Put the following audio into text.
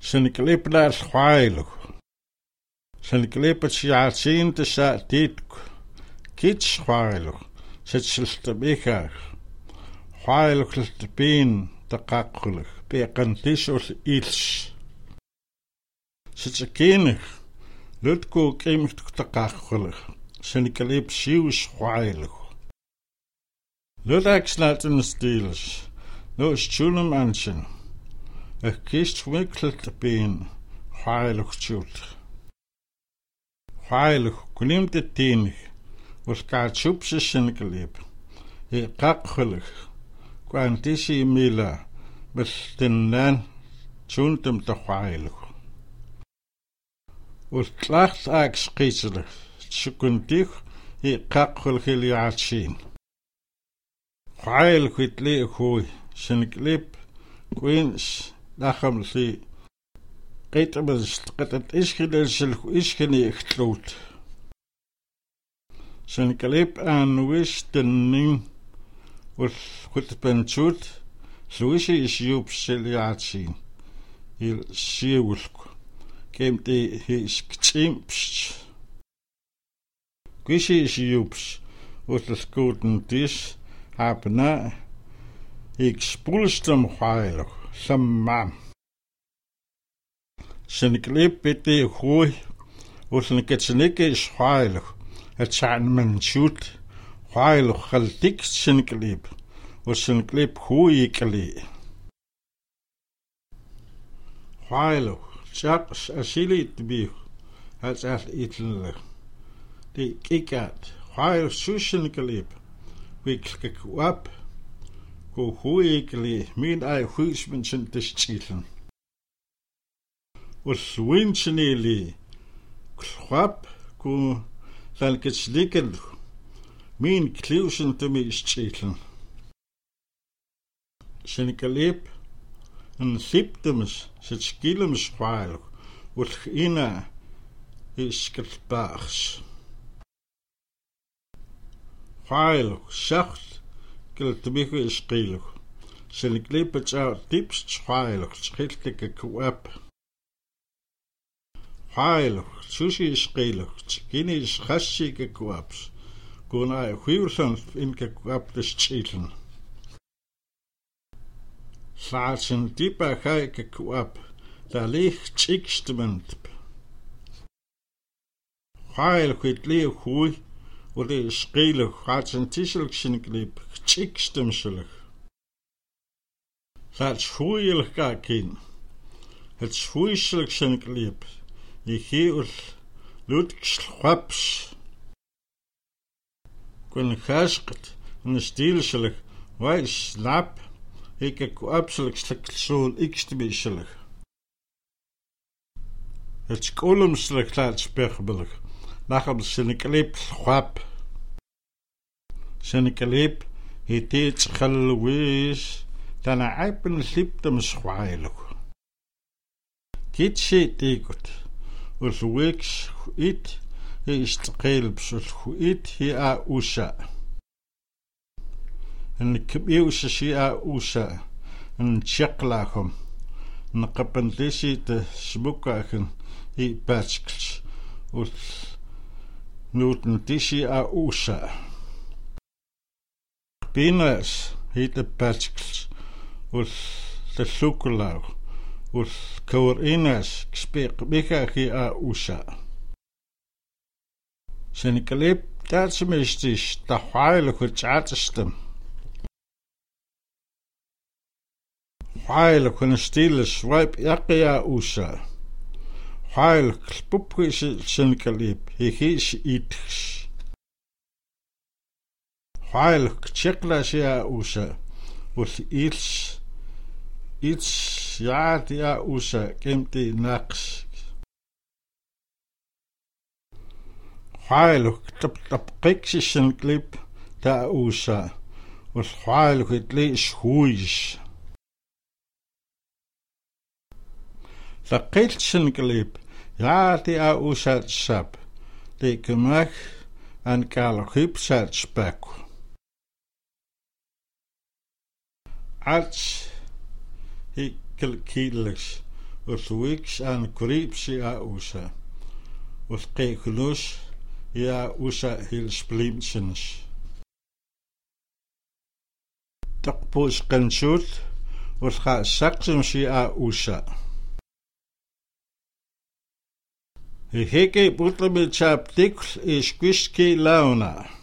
Senikalip laas chwailuk. Senikalip at siyaatsin te sa titk. Kits chwailuk. Setsiltabikach. Chwailuk ltapin taqaqulik. Peqantis ul ils. Setsakinig. Lutko kemik taqaqulik. Senikalip sius chwailuk. Lutak slaten stils. No stulum ansen. Kist wikkeltapin. Chwailuk tjult. Chwailuk kulimt het tienig. Was kaart soepse senikalip. Qaqqulik. Quantisi mila. Bas den nan tjuntum te chwailuk. Was klacht aaks qieselig. Tsukuntig. Qaqqulik iliaatsin. Chwailuk het lee gooi. Senikalip. Queens. Dacham li. Qetabas qatat iskidelselig iskini ichtloot. Senikalip aan wis den ning. Was goed penchut. Luisi is joop siliaatsin. Il siewulk. Keemte his ktsimps. Quisi is joops. Was het goeden dis. Hapna. Ik spoelstem chwailuk. Samam. Senikalip bete gooi. Was een ketsenike is chwailuk. Het zijn men shoot. Chwailuk galtik senikalip. Was senikalip gooi kali. Chwailuk. Chaps asili te bieg. Het is etelijk. Die kikat. Chwailuk sus senikalip. Wik wap. Go gooi kali. Min ai huismensen te stielen. Was winseneli. Kwap. Go Salkets likken. Min kliusen te me stielen. Senikalip. En symptoms. Zet skillems chwailuk. Wat ina is skilpaars. Chwailuk. Zacht. Kiltebiko is skiluk. Senikalip het zou tips chwailuk. Schiltike kwap. Chwailuk. Sushi is skiluk. Skini is gassike kwaps. Gona huursan in kwap de stielen. Slaatsen diepa geike kwap. Daar ligt tsikstement. Chwailuk het leeuw goei. Wat is skiluk. Gaat zijn tiselk senikalip. Tsikstemselig. Laat schoeilig kakin. Het schoeiselijk senikalip. Je geeft lutkschwaps. Kun gasket en stielselig. Wij slap. Ik heb absoluut zo'n ikstebisselig. Het skolumselig laat spegbelig. Nacham senikalip schwap. Senikalip het iets gelwees. Dan eipen symptom schwailuk. Kitsi tegut. Us weeks it is gelbs it hier usa. En kbius hier usa. En chaklachum. En kapendisi te smukachen i patskls. Us nuten disi usa. Pinas hit de patskls. Us de sukulau. Us kaurinas spek bikachi usa. Senikalip tatsmistis ta chwailuk het atstem. Chwailuk een stille swipe jakia usa. Chwailuk spupkis senikalip hegis itch. Chwailuk cheklas usa. Us iets ja usa kemti naks. Chwailuk tap qiksis senikalip ta usa. Us chwailuk het lees huis. La qilt senikalip ja usa sap. De kemak en kalogip zat spek. Als ik kielers ulwix an kripsi a usa. Ulkekulus ja usa hilsplimsens. Takpus kansut ulga saksumsi a usa. Heke putlebelchap tikl is kwiski launa.